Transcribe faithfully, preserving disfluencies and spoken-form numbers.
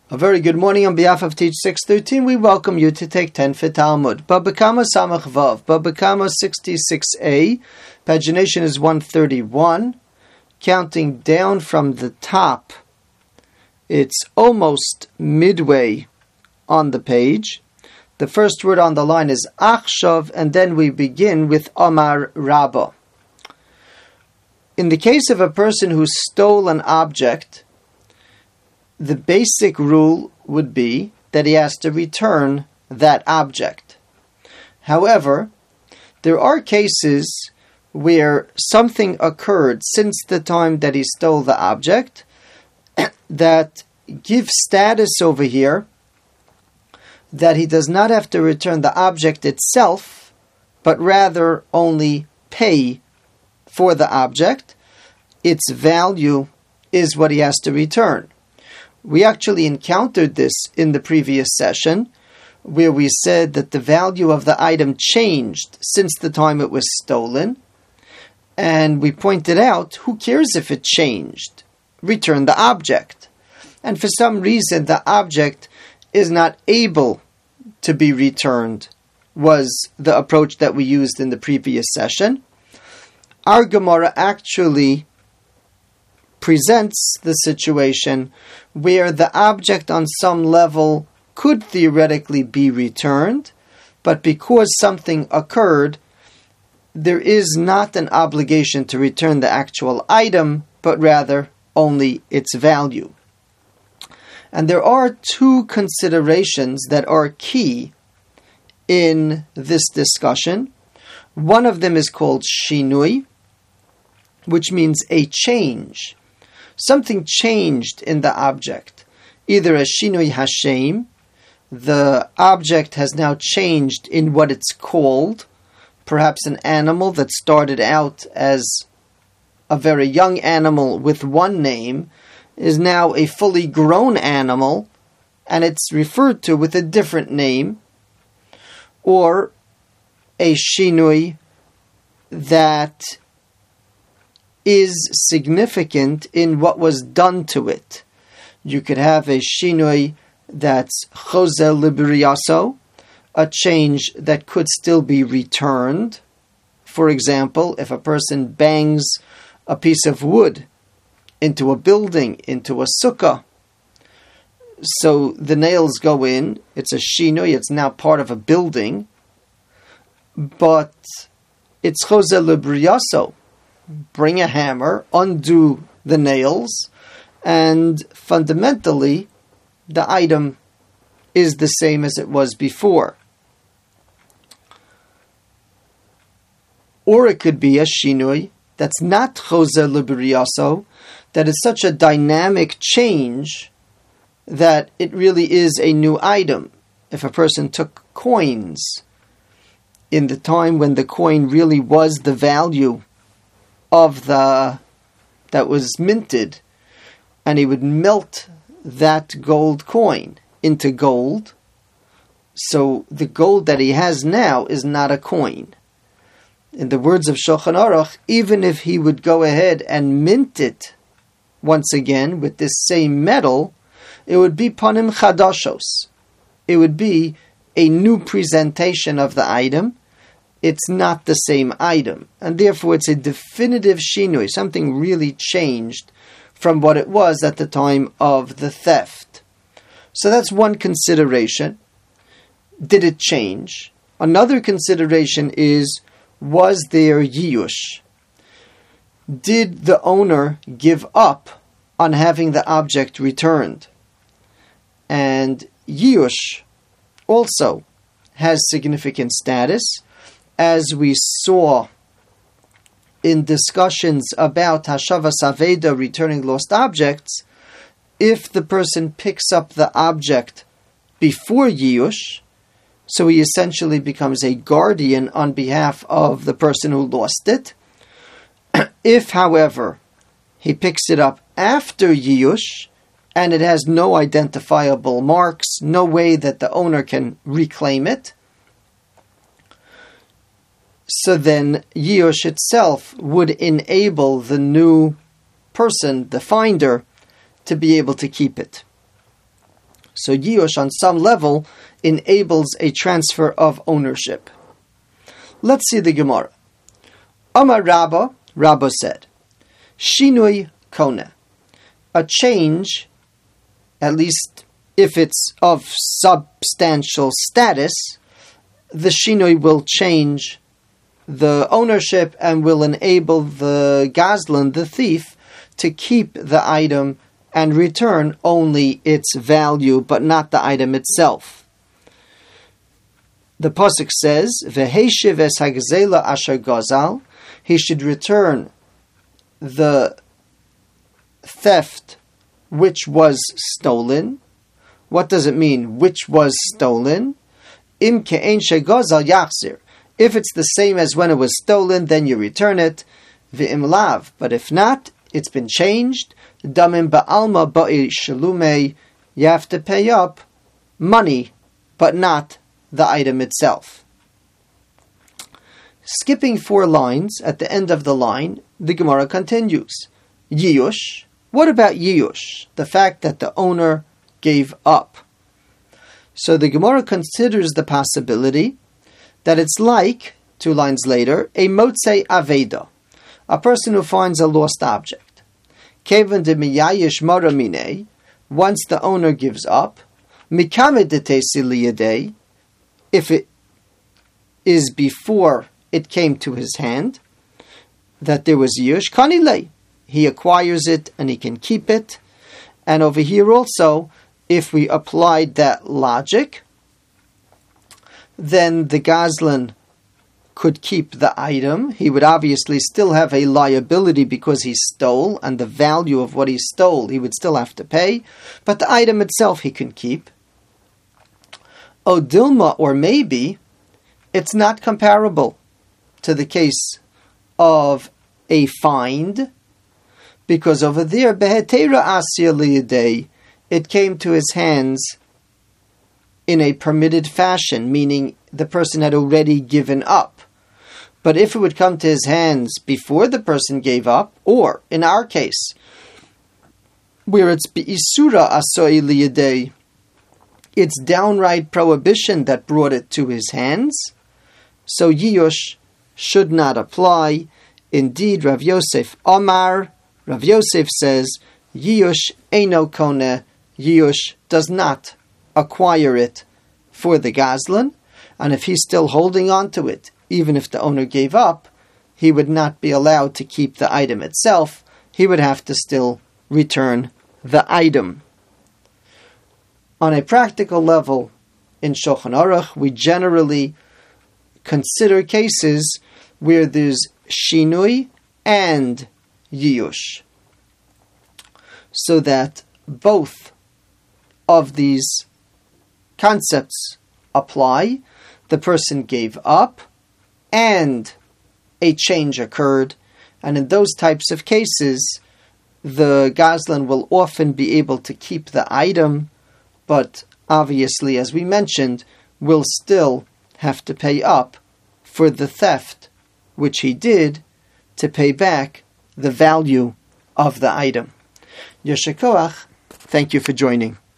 A very good morning on behalf of Teach six thirteen. We welcome you to take ten for Talmud. Baba Kama Samach Vav. Baba Kama sixty-six A. Pagination is one thirty-one. Counting down from the top, it's almost midway on the page. The first word on the line is Achshav, and then we begin with Amar Rabba. In the case of a person who stole an object, the basic rule would be that he has to return that object. However, there are cases where something occurred since the time that he stole the object that give status over here that he does not have to return the object itself, but rather only pay for the object. Its value is what he has to return. We actually encountered this in the previous session, where we said that the value of the item changed since the time it was stolen, and we pointed out, who cares if it changed? Return the object. And for some reason, the object is not able to be returned, was the approach that we used in the previous session. Our Gemara actually presents the situation where the object on some level could theoretically be returned, but because something occurred, there is not an obligation to return the actual item, but rather only its value. And there are two considerations that are key in this discussion. One of them is called shinui, which means a change. Something changed in the object. Either a shinui hashem, the object has now changed in what it's called. Perhaps an animal that started out as a very young animal with one name is now a fully grown animal, and it's referred to with a different name. Or a shinui that is significant in what was done to it. You could have a shinui that's chozel libriyaso, a change that could still be returned. For example, if a person bangs a piece of wood into a building, into a sukkah, so the nails go in, it's a shinui, it's now part of a building, but it's chozel libriyaso. Bring a hammer, undo the nails, and fundamentally, the item is the same as it was before. Or it could be a shinui that's not chozer libriyaso, that is such a dynamic change that it really is a new item. If a person took coins in the time when the coin really was the value of the that was minted, and he would melt that gold coin into gold, so the gold that he has now is not a coin. In the words of Shulchan Aruch, even if he would go ahead and mint it once again with this same metal, it would be panim chadashos. It would be a new presentation of the item. It's not the same item, and therefore it's a definitive shinui. Something really changed from what it was at the time of the theft. So that's one consideration. Did it change? Another consideration is, was there yiyush? Did the owner give up on having the object returned? And yiyush also has significant status, as we saw in discussions about Hashavas Aveda, returning lost objects. If the person picks up the object before Yiyush, so he essentially becomes a guardian on behalf of the person who lost it. If, however, he picks it up after Yiyush, and it has no identifiable marks, no way that the owner can reclaim it, so then Yiyush itself would enable the new person, the finder, to be able to keep it. So Yiyush on some level enables a transfer of ownership. Let's see the Gemara. Amar Rabba, Rabba said, Shinui Kona, a change, at least if it's of substantial status, the Shinui will change the ownership and will enable the Gazlan, the thief, to keep the item and return only its value, but not the item itself. The pasuk says, "Veheshiv es hagzela asher gazal." He should return the theft which was stolen. What does it mean? Which was stolen? Im ke'en shegazal yachzir. If it's the same as when it was stolen, then you return it. Ve'im lav. But if not, it's been changed. Damim ba'alma ba'i shalume. You have to pay up money, but not the item itself. Skipping four lines, at the end of the line, the Gemara continues. Yiyush. What about Yiyush? The fact that the owner gave up. So the Gemara considers the possibility that it's like, two lines later, a motzei aveda, a person who finds a lost object. Kevan de miyayish maramine, once the owner gives up, mikame de tesiliyadei, if it is before it came to his hand, that there was yush, kanile, he acquires it and he can keep it. And over here also, if we applied that logic, then the Gazlan could keep the item. He would obviously still have a liability because he stole, and the value of what he stole he would still have to pay, but the item itself he can keep. O Dilma, or maybe, it's not comparable to the case of a find, because over there, Behetera Asya Liyadei, it came to his hands in a permitted fashion, meaning the person had already given up. But if it would come to his hands before the person gave up, or, in our case, where it's Be'isura Asoi Liyadei, it's downright prohibition that brought it to his hands, so Yiyush should not apply. Indeed, Rav Yosef Omar, Rav Yosef says, Yiyush eino koneh, Yiyush does not acquire it for the Gazlan, and if he's still holding on to it, even if the owner gave up, he would not be allowed to keep the item itself. He would have to still return the item. On a practical level, in Shulchan Aruch, we generally consider cases where there's shinui and yiyush, so that both of these concepts apply. The person gave up and a change occurred, and in those types of cases, the Gazlan will often be able to keep the item, but obviously, as we mentioned, will still have to pay up for the theft, which he did, to pay back the value of the item. Yesher Koach, thank you for joining.